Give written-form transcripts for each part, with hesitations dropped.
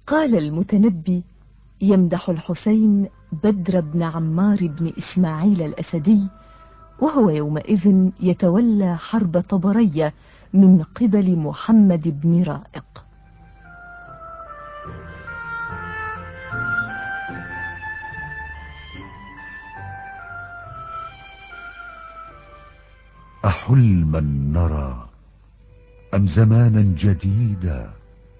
قال المتنبي يمدح الحسين بدر بن عمار بن إسماعيل الأسدي وهو يومئذ يتولى حرب طبرية من قبل محمد بن رائق. أحلما نرى أم زمانا جديدا،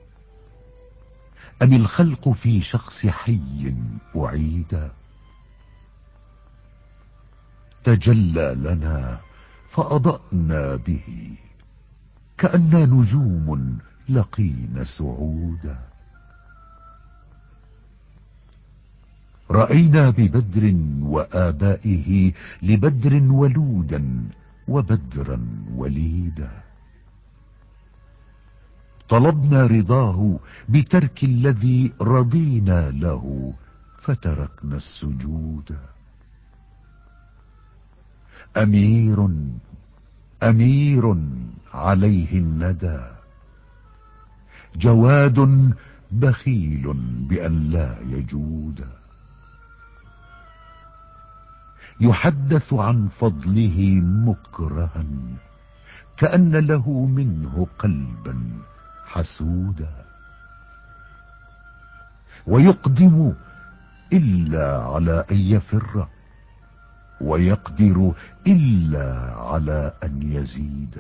أم الخلق في شخص حي أعيدا؟ تجلى لنا فأضأنا به كأننا نجوم لقين سعودا. رأينا ببدر وآبائه لبدر ولودا وبدرا وليدا. طلبنا رضاه بترك الذي رضينا له فتركنا السجود. أمير أمير عليه الندى، جواد بخيل بأن لا يجود. يحدث عن فضله مكرها كأن له منه قلبا حسودا. ويقدم إلا على أن يفر، ويقدر إلا على أن يزيد.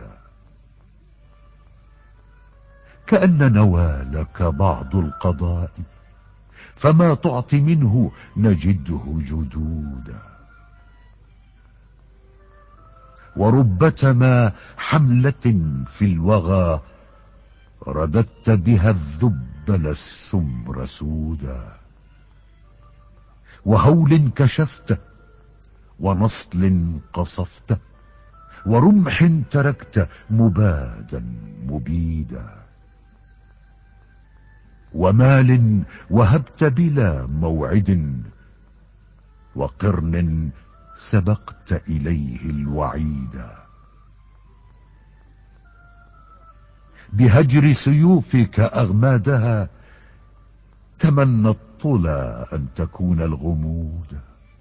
كأن نوالك بعض القضاء فما تعطي منه نجده جدودا. وربتما حملة في الوغى رددت بها الذبل السمر سودا. وهول كشفت ونصل قصفت، ورمح تركت مبادا مبيدا. ومال وهبت بلا موعد، وقرن سبقت إليه الوعيدا. بهجر سيوفك أغمادها تمنى الطلا أن تكون الغمود.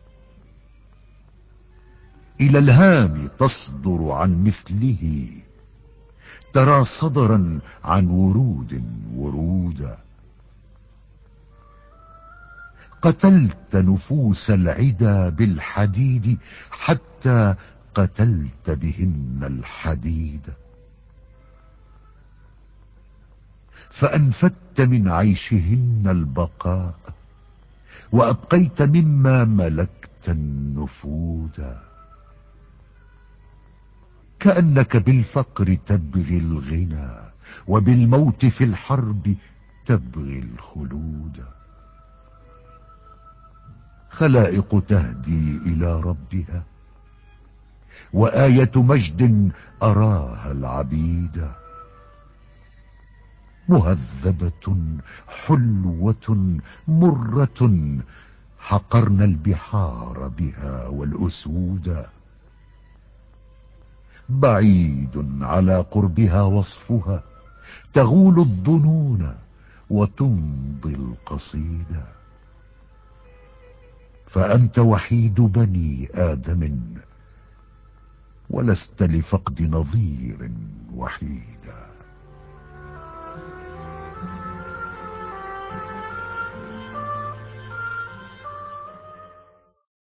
إلى الهام تصدر عن مثله، ترى صدرا عن ورود ورودا. قتلت نفوس العدا بالحديد حتى قتلت بهن الحديد. فأنفدت من عيشهن البقاء، وأبقيت مما ملكت النفودا. كأنك بالفقر تبغي الغنى، وبالموت في الحرب تبغي الخلود. خلائق تهدي إلى ربها، وآية مجد أراها العبيد. مهذبة حلوة مرة حقرنا البحار بها والأسود. بعيد على قربها وصفها، تغول الظنون وتمضي القصيدة. فأنت وحيد بني آدم، ولست لفقد نظير وحيدا.